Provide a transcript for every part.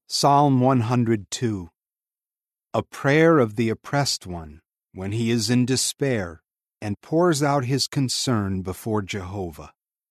Psalm 102. A prayer of the oppressed one when he is in despair and pours out his concern before Jehovah.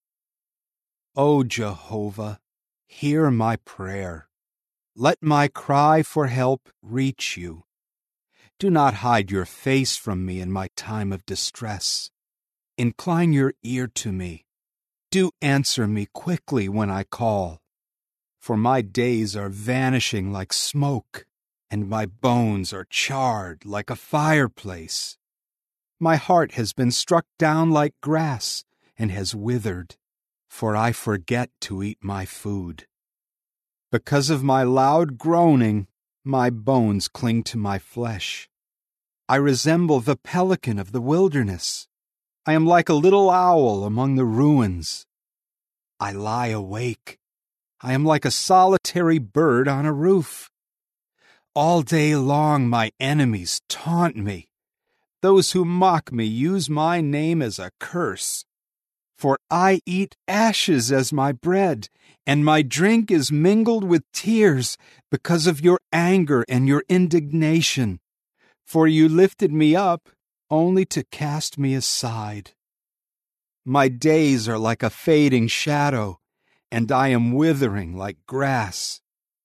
O Jehovah, hear my prayer. Let my cry for help reach you. Do not hide your face from me in my time of distress. Incline your ear to me. Do answer me quickly when I call. For my days are vanishing like smoke, and my bones are charred like a fireplace. My heart has been struck down like grass and has withered, for I forget to eat my food. Because of my loud groaning, my bones cling to my flesh. I resemble the pelican of the wilderness. I am like a little owl among the ruins. I lie awake. I am like a solitary bird on a roof. All day long my enemies taunt me. Those who mock me use my name as a curse. For I eat ashes as my bread, and my drink is mingled with tears because of your anger and your indignation. For you lifted me up only to cast me aside. My days are like a fading shadow, and I am withering like grass.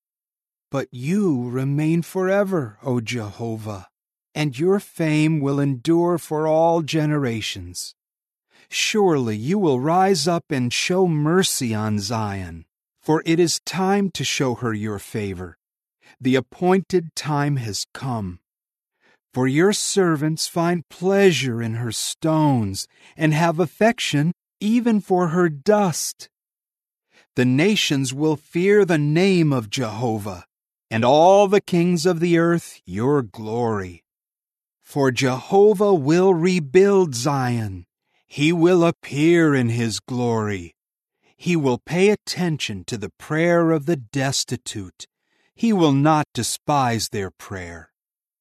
But you remain forever, O Jehovah, and your fame will endure for all generations. Surely you will rise up and show mercy on Zion, for it is time to show her your favor. The appointed time has come. For your servants find pleasure in her stones, and have affection even for her dust. The nations will fear the name of Jehovah, and all the kings of the earth your glory. For Jehovah will rebuild Zion. He will appear in his glory. He will pay attention to the prayer of the destitute. He will not despise their prayer.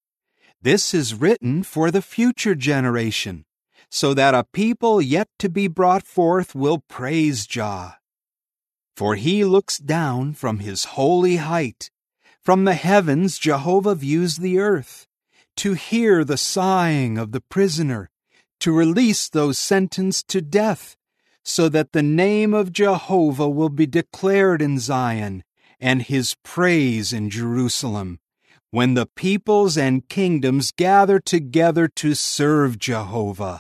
This is written for the future generation, so that a people yet to be brought forth will praise Jah. For he looks down from his holy height. From the heavens Jehovah views the earth, to hear the sighing of the prisoner, to release those sentenced to death, so that the name of Jehovah will be declared in Zion, and his praise in Jerusalem, when the peoples and kingdoms gather together to serve Jehovah.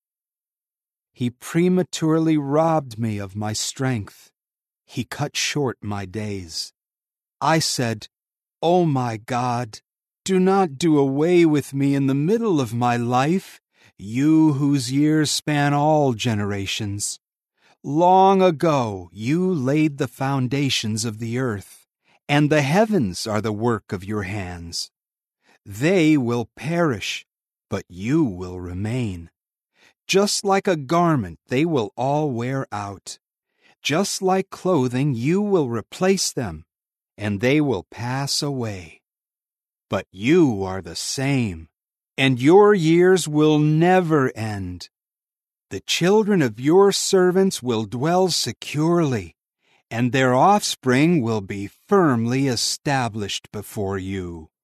He prematurely robbed me of my strength. He cut short my days. I said, O my God, do not do away with me in the middle of my life, you whose years span all generations. Long ago you laid the foundations of the earth, and the heavens are the work of your hands. They will perish, but you will remain. Just like a garment, they will all wear out. Just like clothing, you will replace them, and they will pass away. But you are the same, and your years will never end. The children of your servants will dwell securely, and their offspring will be firmly established before you.